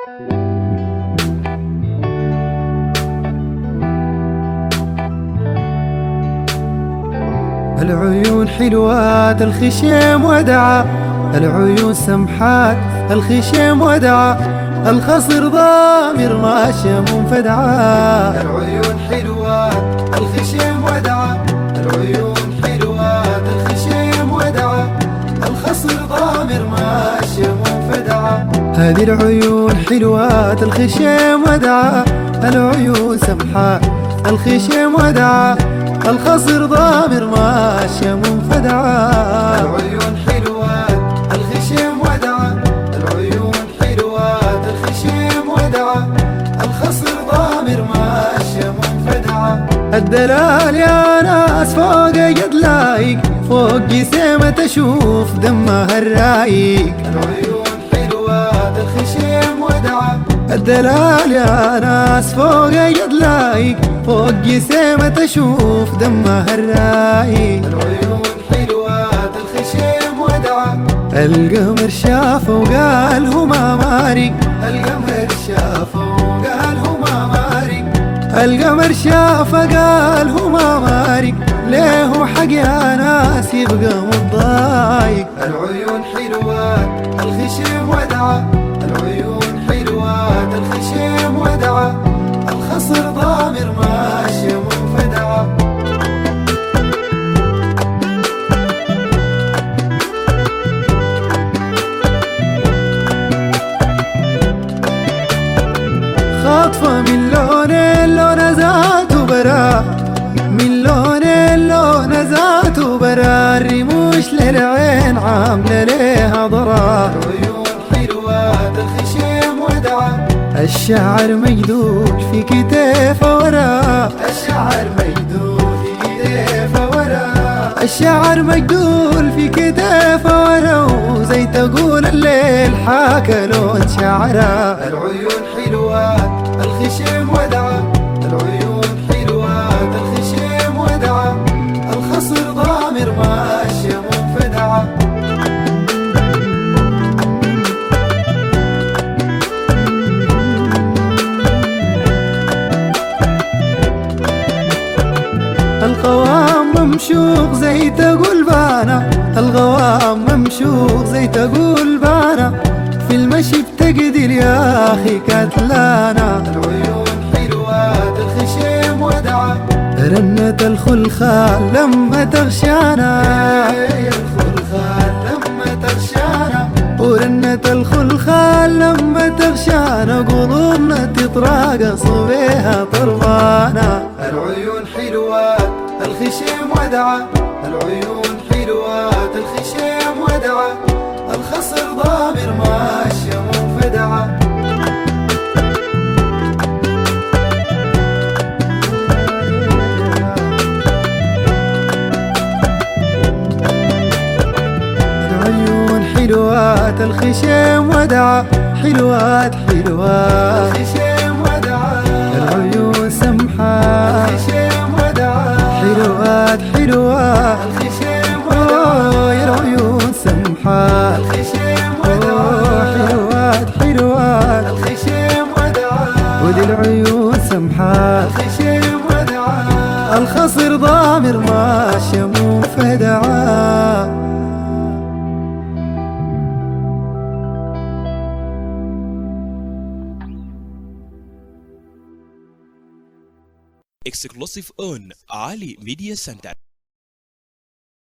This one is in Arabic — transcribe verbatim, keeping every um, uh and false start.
العيون حلوات الخشم ودعا، العيون سمحات الخشم ودعا، الخصر ضامر ماشي منفدعا. العيون حلوات الخشم ودعا، العيون حلوات الخشم ودعا، الخصر ضامر ماشي منفدعا. هذه العيون حلوات الخشم ودعا، العيون سمحات الخشم ودعا، الخصر ضامر ماشي منفدعا. العيون حلوات الخشم ودعا، العيون حلوات الخشم ودعا، الخصر ضامر ماشي منفدعا. الدلال يا ناس فوق قد لايق، فوق جسيمة تشوف دمها الرايق. العيون حلوات الخشم ودعا، الدلال يا ناس فوق قد لايق، فوق جسيمة تشوف دمها الرايق. العيون حلوات الخشم ودعا، القمر شافه وقال هما مارق، القمر شافه وقال هما مارق، القمر شافه قال هما مارق، ليه حق يا ناس يبقى متضايق. العيون حلوات الخشم ودعا، العيون حلوات الخشم ودعا، الخصر ضامر ماشي منفدعا. خاطفة من لون اللون ذات برا، من لون اللون ذات برا، الرموش للعين عاملة ليها ضرا. العيون حلوات الخشم ودعا، الشعر مجدول في كتافه ورا، الشعر مجدول في كتافه ورا، الشعر مجدول في كتافه ورا، وزي تقول الليل حاكى لون شعره. العيون حلوات الخشم ودعا، العيون حلوات الخشم ودعا، الخصر ضامر ماشي منفدعا. القوام ممشوق زي تقول بانا، القوام ممشوق زي تقول بانا، في المشي بتقدر يا أخي كتلانا. العيون حلوات الخشم ودعا، رنة الخلخال لما تغشانا، الخلخال لما تغشانا، ورنة الخلخال لما تغشانا، قلوبنا تتراقص بيها طربانا. العيون حلوات الخشم ودعا، العيون حلوات الخشم ودعا، الخصر ضامر ماشي منفدعا. العيون حلوات الخشم ودعا، حلوات حلوات الخشم ودعا، العيون سمحات الخشم ودعا، حلوات حلوات الخشم ودعا، يا العيون سمحات الخشم ودعا، حلوات حلوات الخشم ودعا، ودي العيون سمحات الخشم ودعا، الخصر ضامر ماشي منفدعا. Exclusive on Ali Media Center.